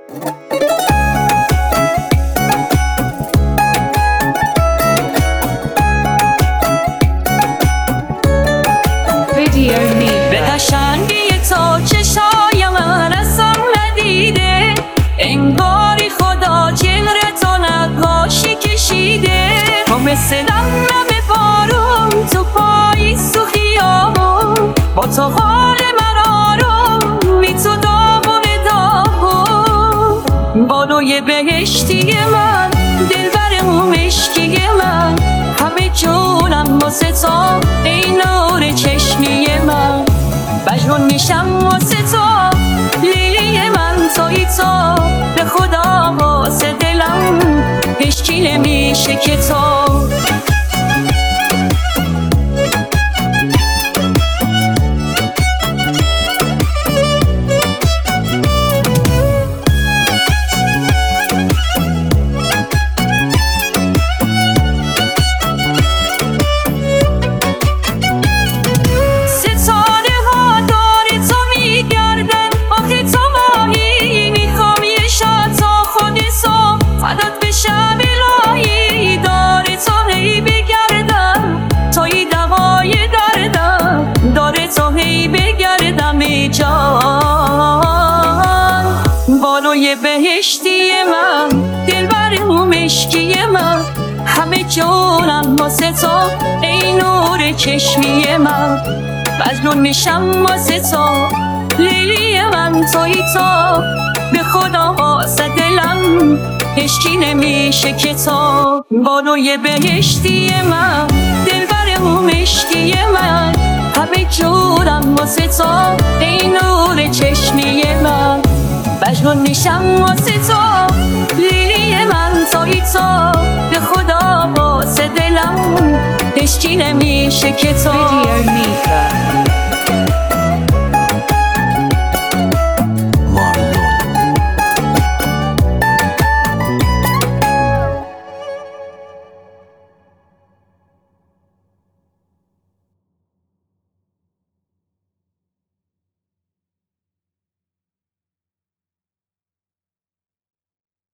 به قشنگی تو چشای من اصلا ندیده، انگاری خدا جلر تو نقاشی کشیده. تو مثل نم بارون تو پاییز تو خیابون، با تو حال من آرومی تو داغون داغون. بالوی بهشتی من، دلبر مشکی من، همه جونم واسه تو ای نور چشمی من. مجنون میشم واسه تو لیلی من، تویی تو به خدا واسه دلم هیچکی نمیشه که تو. بالوی بهشتی من، دلبر مشکی من، همه جونم واسه تو ای نور چشمی من. مجنون میشم واسه تو لیلی من، تویی تو به خدا واسه دلم هیچکی نمیشه که تو. بالوی بهشتی من، دلبر مشکی من، همه جونم واسه تو ای نور چشمی من. مجنون میشم واسه تو لیلی من، تویی تو به خدا واسه دلم هیچکی نمیشه که تو.